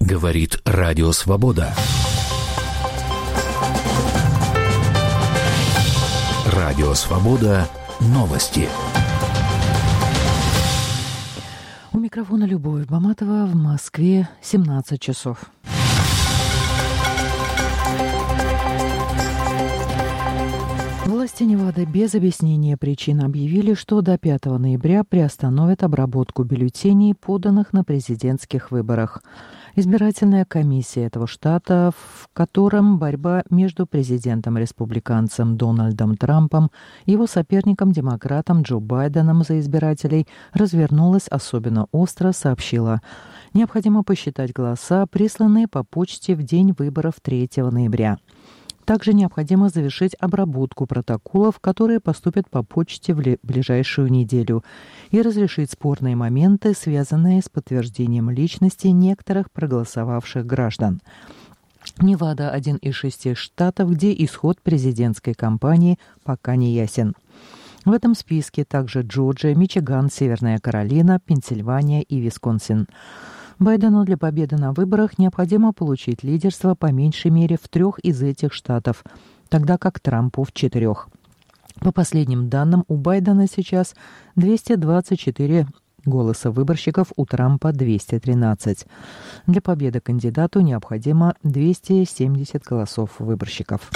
Говорит Радио Свобода. Радио Свобода. Новости. У микрофона Любовь Баматова, в Москве 17 часов. Власти Невады без объяснения причин объявили, что до 5 ноября приостановят обработку бюллетеней, поданных на президентских выборах. Избирательная комиссия этого штата, в котором борьба между президентом-республиканцем Дональдом Трампом и его соперником-демократом Джо Байденом за избирателей развернулась особенно остро, сообщила: необходимо посчитать голоса, присланные по почте в день выборов 3 ноября. Также необходимо завершить обработку протоколов, которые поступят по почте в ближайшую неделю, и разрешить спорные моменты, связанные с подтверждением личности некоторых проголосовавших граждан. Невада – один из 6 штатов, где исход президентской кампании пока не ясен. В этом списке также Джорджия, Мичиган, Северная Каролина, Пенсильвания и Висконсин. Байдену для победы на выборах необходимо получить лидерство по меньшей мере в 3 из этих штатов, тогда как Трампу в 4. По последним данным, у Байдена сейчас 224 голоса выборщиков, у Трампа 213. Для победы кандидату необходимо 270 голосов выборщиков.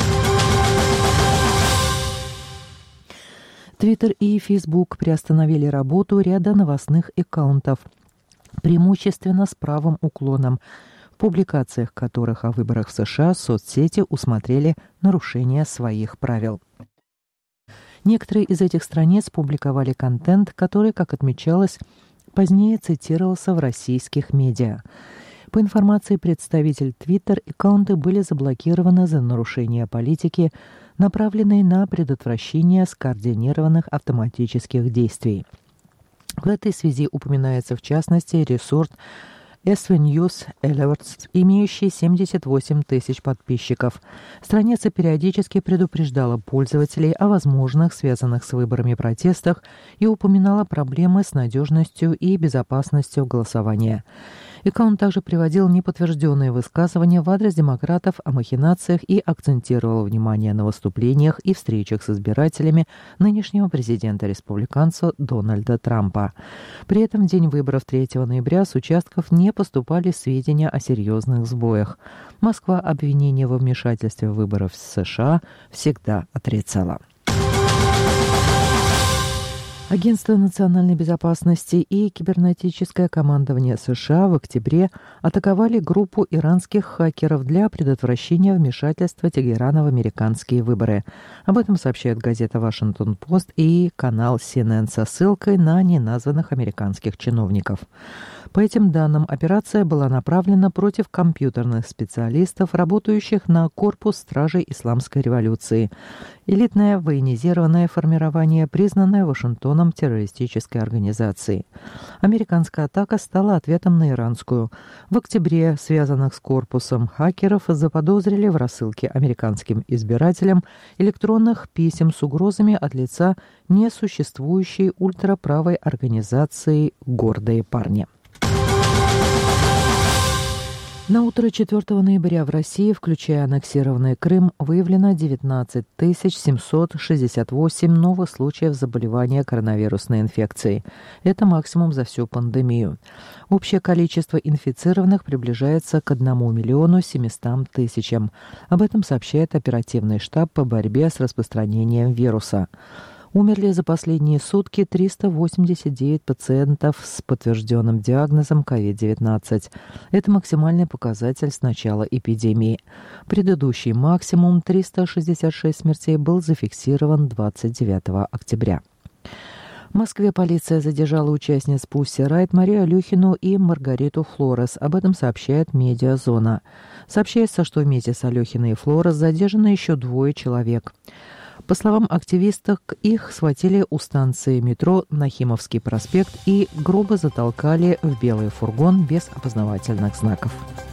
Твиттер и Фейсбук приостановили работу ряда новостных аккаунтов, преимущественно с правым уклоном, в публикациях которых о выборах в США соцсети усмотрели нарушение своих правил. Некоторые из этих страниц публиковали контент, который, как отмечалось, позднее цитировался в российских медиа. По информации представителей Twitter, аккаунты были заблокированы за нарушение политики, направленной на предотвращение скоординированных автоматических действий. В этой связи упоминается в частности ресурс SV News Alerts, имеющий 78 тысяч подписчиков. Страница периодически предупреждала пользователей о возможных, связанных с выборами, протестах и упоминала проблемы с надежностью и безопасностью голосования. Аккаунт также приводил неподтвержденные высказывания в адрес демократов о махинациях и акцентировал внимание на выступлениях и встречах с избирателями нынешнего президента-республиканца Дональда Трампа. При этом в день выборов 3 ноября с участков не поступали сведения о серьезных сбоях. Москва обвинения во вмешательстве в выборы в США всегда отрицала. Агентство национальной безопасности и кибернетическое командование США в октябре атаковали группу иранских хакеров для предотвращения вмешательства Тегерана в американские выборы. Об этом сообщает газета «Вашингтон-Пост» и канал CNN со ссылкой на неназванных американских чиновников. По этим данным, операция была направлена против компьютерных специалистов, работающих на корпус стражей исламской революции. Элитное военизированное формирование, признанное Вашингтоном террористической организацией. Американская атака стала ответом на иранскую. В октябре связанных с корпусом хакеров заподозрили в рассылке американским избирателям электронных писем с угрозами от лица несуществующей ультраправой организации «Гордые парни». На утро 4 ноября в России, включая аннексированный Крым, выявлено 19 768 новых случаев заболевания коронавирусной инфекцией. Это максимум за всю пандемию. Общее количество инфицированных приближается к 1 700 000. Об этом сообщает оперативный штаб по борьбе с распространением вируса. Умерли за последние сутки 389 пациентов с подтвержденным диагнозом COVID-19. Это максимальный показатель с начала эпидемии. Предыдущий максимум 366 смертей был зафиксирован 29 октября. В Москве полиция задержала участниц Pussy Riot Марию Алехину и Маргариту Флорес. Об этом сообщает «Медиазона». Сообщается, что вместе с Алехиной и Флорес задержано еще 2 человек. По словам активисток, их схватили у станции метро Нахимовский проспект и грубо затолкали в белый фургон без опознавательных знаков.